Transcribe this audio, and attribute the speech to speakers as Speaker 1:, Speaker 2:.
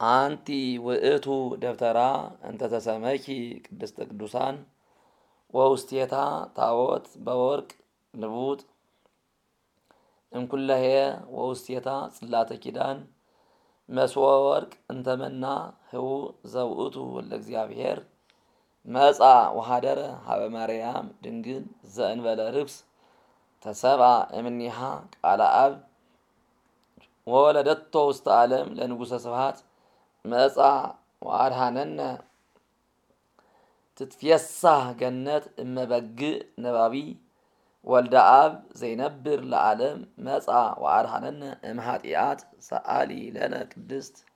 Speaker 1: አንቲ ውእቱ ደብተራ እንተ ተሰመኪ ቅድስተ ቅዱሳን ወውስቴታ ታቦት በወርቅ ልቡጥ እንኩለሄ ወውስቴታ ጽላተ ኪዳን መስወ ወርቅ እንተመና ህው ዘውእቱ ለእግዚአብሔር መጻ ወሃደረ ሀበ ማርያም ድንግል ዘእንበለ ርክስ ተሰብአ እምኔሃ ቃለ አብ ወወለደቶ ውስተ ዓለም ለንጉሠ ስብሐት መጻ ወአድኀነነ ትትፌሳህ ገነት እመበግዕ ነባቢ ወልደ አብ ዘይነብር ለዓለም መጻ ወአድኀነነ እምኃጢአት ሰአሊ ለነ ቅድስት